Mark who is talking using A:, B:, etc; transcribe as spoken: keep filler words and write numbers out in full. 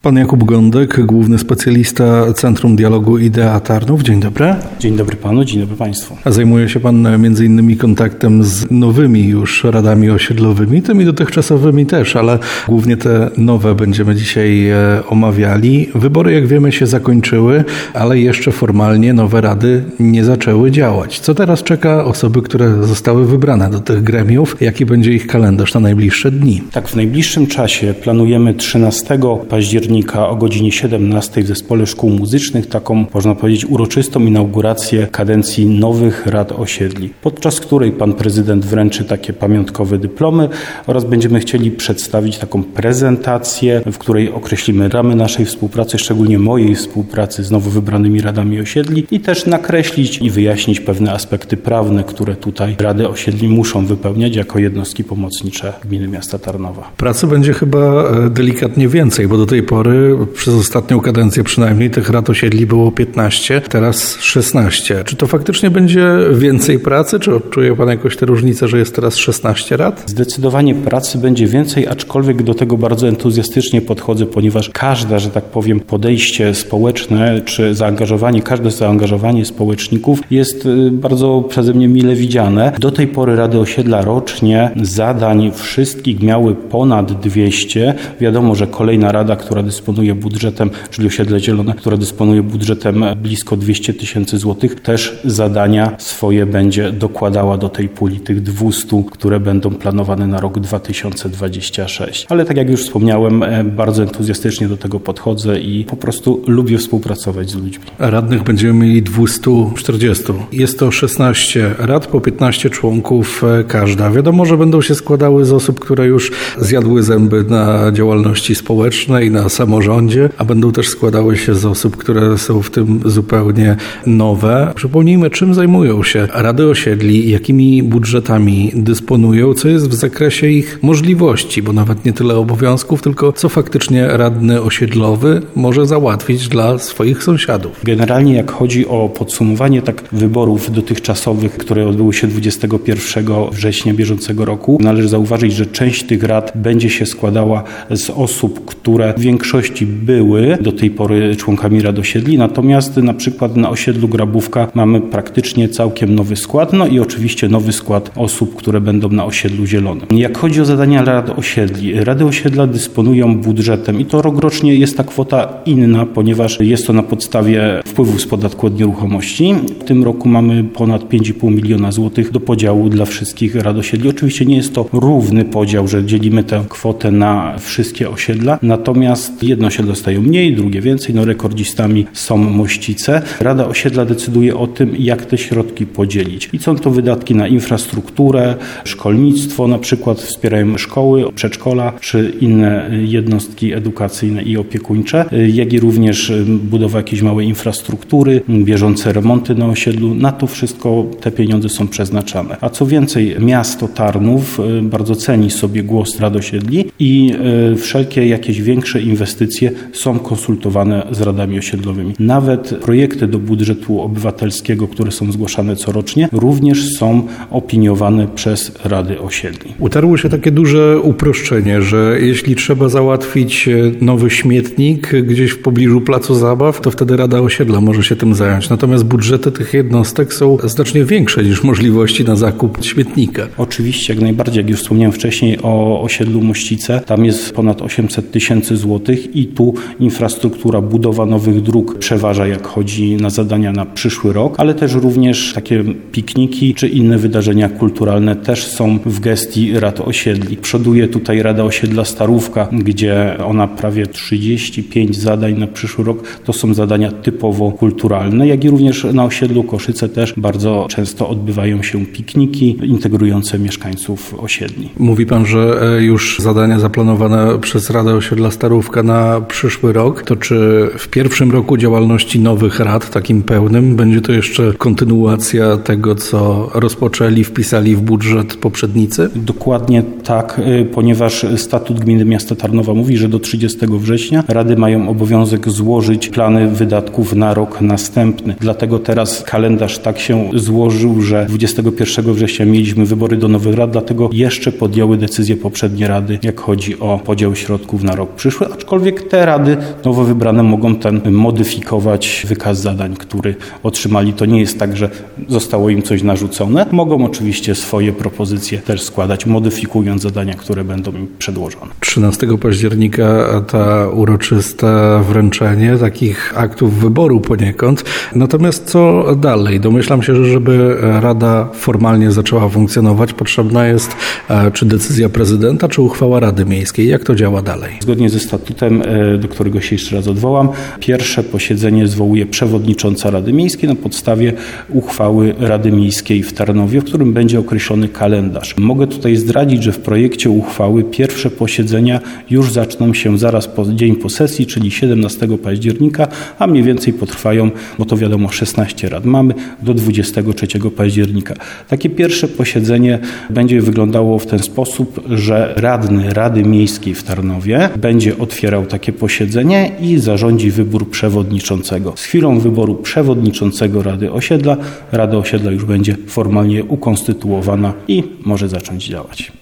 A: Pan Jakub Gądek, główny specjalista Centrum Dialogu Idea Tarnów. Dzień dobry.
B: Dzień dobry panu, dzień dobry państwu.
A: A zajmuje się pan między innymi kontaktem z nowymi już radami osiedlowymi, tymi dotychczasowymi też, ale głównie te nowe będziemy dzisiaj omawiali. Wybory, jak wiemy, się zakończyły, ale jeszcze formalnie nowe rady nie zaczęły działać. Co teraz czeka osoby, które zostały wybrane do tych gremiów? Jaki będzie ich kalendarz na najbliższe dni?
B: Tak, w najbliższym czasie planujemy trzynastego października o godzinie siedemnastej w Zespole Szkół Muzycznych taką, można powiedzieć, uroczystą inaugurację kadencji nowych rad osiedli, podczas której pan prezydent wręczy takie pamiątkowe dyplomy oraz będziemy chcieli przedstawić taką prezentację, w której określimy ramy naszej współpracy, szczególnie mojej współpracy z nowo wybranymi radami osiedli i też nakreślić i wyjaśnić pewne aspekty prawne, które tutaj rady osiedli muszą wypełniać jako jednostki pomocnicze gminy miasta Tarnowa.
A: Pracy będzie chyba delikatnie więcej, bo do tej pory przez ostatnią kadencję przynajmniej tych rad osiedli było piętnaście, teraz szesnaście. Czy to faktycznie będzie więcej pracy? Czy odczuje pan jakoś tę różnicę, że jest teraz szesnaście rad?
B: Zdecydowanie pracy będzie więcej, aczkolwiek do tego bardzo entuzjastycznie podchodzę, ponieważ każda, że tak powiem, podejście społeczne czy zaangażowanie, każde zaangażowanie społeczników jest bardzo przeze mnie mile widziane. Do tej pory rady osiedla rocznie zadań wszystkich miały ponad dwieście. Wiadomo, że kolejna rada, która dysponuje budżetem, czyli Osiedle Zielone, która dysponuje budżetem blisko dwieście tysięcy złotych, też zadania swoje będzie dokładała do tej puli tych dwustu, które będą planowane na rok dwa tysiące dwudziesty szósty. Ale tak jak już wspomniałem, bardzo entuzjastycznie do tego podchodzę i po prostu lubię współpracować z ludźmi.
A: Radnych będziemy mieli dwieście czterdzieści. Jest to szesnaście rad, po piętnaście członków każda. Wiadomo, że będą się składały z osób, które już zjadły zęby na działalności społecznej, na samorządzie, a będą też składały się z osób, które są w tym zupełnie nowe. Przypomnijmy, czym zajmują się rady osiedli, jakimi budżetami dysponują, co jest w zakresie ich możliwości, bo nawet nie tyle obowiązków, tylko co faktycznie radny osiedlowy może załatwić dla swoich sąsiadów.
B: Generalnie jak chodzi o podsumowanie tak wyborów dotychczasowych, które odbyły się dwudziestego pierwszego września bieżącego roku, należy zauważyć, że część tych rad będzie się składała z osób, które w większości były do tej pory członkami rad osiedli, natomiast na przykład na osiedlu Grabówka mamy praktycznie całkiem nowy skład, no i oczywiście nowy skład osób, które będą na osiedlu Zielonym. Jak chodzi o zadania rad osiedli, rady osiedla dysponują budżetem i to rokrocznie jest ta kwota inna, ponieważ jest to na podstawie wpływów z podatku od nieruchomości. W tym roku mamy ponad pięć i pół miliona złotych do podziału dla wszystkich rad osiedli. Oczywiście nie jest to równy podział, że dzielimy tę kwotę na wszystkie osiedla, natomiast jedno osiedle dostają mniej, drugie więcej, no rekordzistami są Mościce. Rada osiedla decyduje o tym, jak te środki podzielić. I są to wydatki na infrastrukturę, szkolnictwo, na przykład wspierają szkoły, przedszkola, czy inne jednostki edukacyjne i opiekuńcze, jak i również budowa jakiejś małej infrastruktury, bieżące remonty na osiedlu. Na to wszystko te pieniądze są przeznaczane. A co więcej, miasto Tarnów bardzo ceni sobie głos rad osiedli i wszelkie jakieś większe inwestycje są konsultowane z radami osiedlowymi. Nawet projekty do budżetu obywatelskiego, które są zgłaszane corocznie, również są opiniowane przez rady osiedli.
A: Utarło się takie duże uproszczenie, że jeśli trzeba załatwić nowy śmietnik gdzieś w pobliżu placu zabaw, to wtedy Rada Osiedla może się tym zająć. Natomiast budżety tych jednostek są znacznie większe niż możliwości na zakup śmietnika.
B: Oczywiście, jak najbardziej. Jak już wspomniałem wcześniej o osiedlu Mościce, tam jest ponad osiemset tysięcy złotych i tu infrastruktura, budowa nowych dróg przeważa, jak chodzi na zadania na przyszły rok, ale też również takie pikniki czy inne wydarzenia kulturalne też są w gestii rad osiedli. Przoduje tutaj Rada Osiedla Starówka, gdzie ona prawie trzydzieści pięć zadań na przyszły rok to są zadania typowo kulturalne, jak i również na osiedlu Koszyce też bardzo często odbywają się pikniki integrujące mieszkańców osiedli.
A: Mówi pan, że już zadania zaplanowane przez Radę Osiedla Starówka na przyszły rok, to czy w pierwszym roku działalności nowych rad, takim pełnym, będzie to jeszcze kontynuacja tego, co rozpoczęli, wpisali w budżet poprzednicy?
B: Dokładnie tak, ponieważ statut Gminy Miasta Tarnowa mówi, że do trzydziestego września rady mają obowiązek złożyć plany wydatków na rok następny. Dlatego teraz kalendarz tak się złożył, że dwudziestego pierwszego września mieliśmy wybory do nowych rad, dlatego jeszcze podjęły decyzję poprzednie rady, jak chodzi o podział środków na rok przyszły, aczkolwiek aczkolwiek te rady nowo wybrane mogą ten modyfikować wykaz zadań, który otrzymali. To nie jest tak, że zostało im coś narzucone. Mogą oczywiście swoje propozycje też składać, modyfikując zadania, które będą im przedłożone.
A: trzynastego października ta uroczyste wręczenie takich aktów wyboru poniekąd. Natomiast co dalej? Domyślam się, że żeby Rada formalnie zaczęła funkcjonować, potrzebna jest czy decyzja prezydenta, czy uchwała Rady Miejskiej. Jak to działa dalej?
B: Zgodnie ze statutem, do którego się jeszcze raz odwołam, pierwsze posiedzenie zwołuje przewodnicząca Rady Miejskiej na podstawie uchwały Rady Miejskiej w Tarnowie, w którym będzie określony kalendarz. Mogę tutaj zdradzić, że w projekcie uchwały pierwsze posiedzenia już zaczną się zaraz po dzień po sesji, czyli siedemnastego października, a mniej więcej potrwają, bo to wiadomo, szesnaście rad mamy, do dwudziestego trzeciego października. Takie pierwsze posiedzenie będzie wyglądało w ten sposób, że radny Rady Miejskiej w Tarnowie będzie otwierał takie posiedzenie i zarządzi wybór przewodniczącego. Z chwilą wyboru przewodniczącego Rady Osiedla, Rada Osiedla już będzie formalnie ukonstytuowana i może zacząć działać.